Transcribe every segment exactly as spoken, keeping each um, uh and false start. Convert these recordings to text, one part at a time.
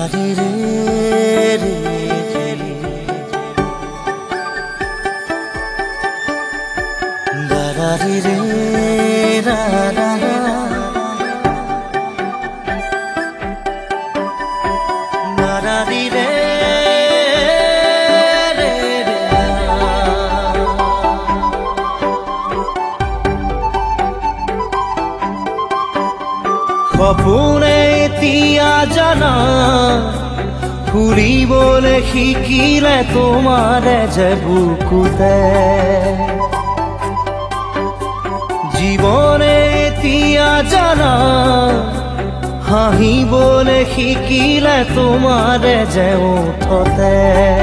ri re re re da ra ri re ra ra ra da ra ri re re re খপুনে তিয়া জানা ফুৰিবলৈ শিকিলে তোমাৰে যে বুকুতে জীৱনে তিয়া জানা হাঁহিবলৈ শিকিলে তোমাৰে যে ওঠতে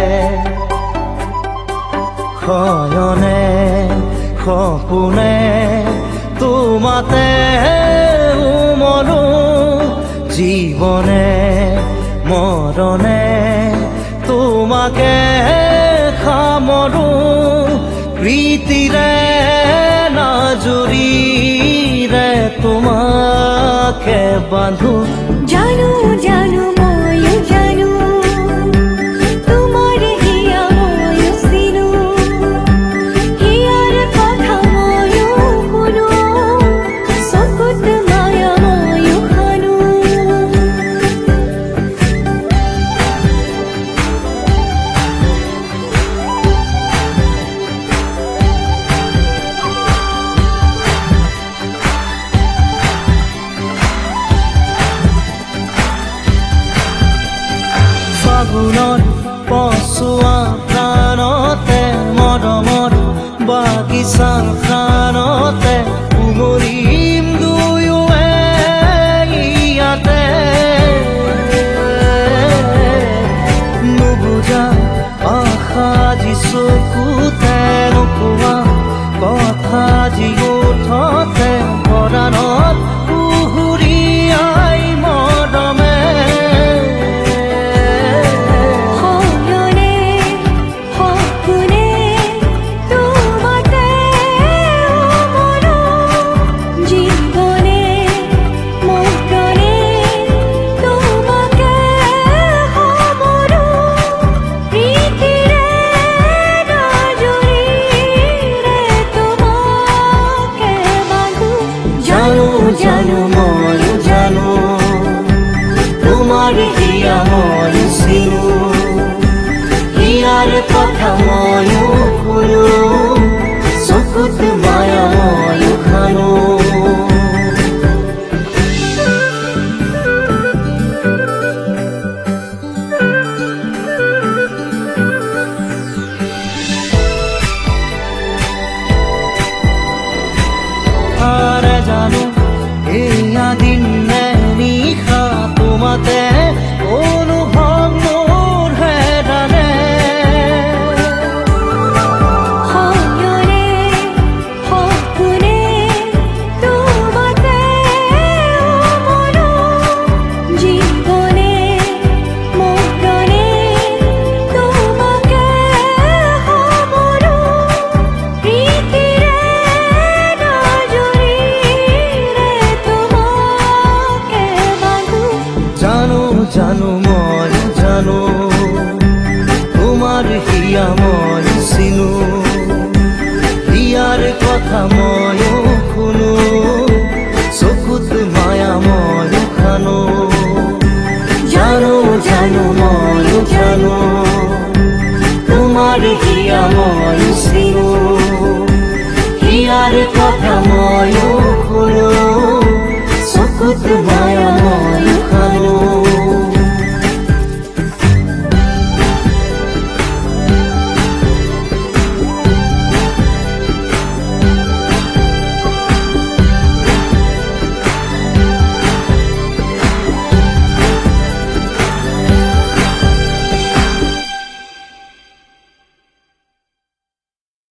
শয়নে সপোনে তোমাতে উমলো জীবনে মরণে তোমাকে খামৰো প্ৰীতিৰে নাজুৰিৰে তোমাকে বান্ধো জানো জানো ময়ো জানো তোমাৰ হিয়া ময়ো চিনো হিয়াৰ কথা ময়ো শুনো চকুত মায়া ময়ো খানো ফাগুনৰ পচুৱা প্ৰাণতে মৰমৰ বাগিচা প্ৰাণতে উমৰিম দুয়োৱে ইয়াতে নুবুজা আশা যি চকুতে নোকোৱা কথা যি ওঠতে পৰাণত উহুৰিয়াই মৰমে জানো ময়ো জানো তোমাৰ হিয়া ময়ো চিনো হিয়াৰ কথা ময়ো শুনো চকুত মায়া ময়ো খানো আরে জানো এয়া দিন নিশা তোমাতে অনুভৱ মোৰ হেৰানে শয়নে সপোনে তোমাতে উমলো জীৱনে মৰণে তোমাকে সামৰো প্ৰীতিৰে জানো জানো মই জানো তোমাৰ হিয়া মই চিনো হিয়াৰ কথা ময়ো শুনো চকুত মায়া মই খানো জানো জানো মই জানো তোমাৰ হিয়া মই চিনো হিয়াৰ কথা ময়ো শুনো চকুত মায়া মই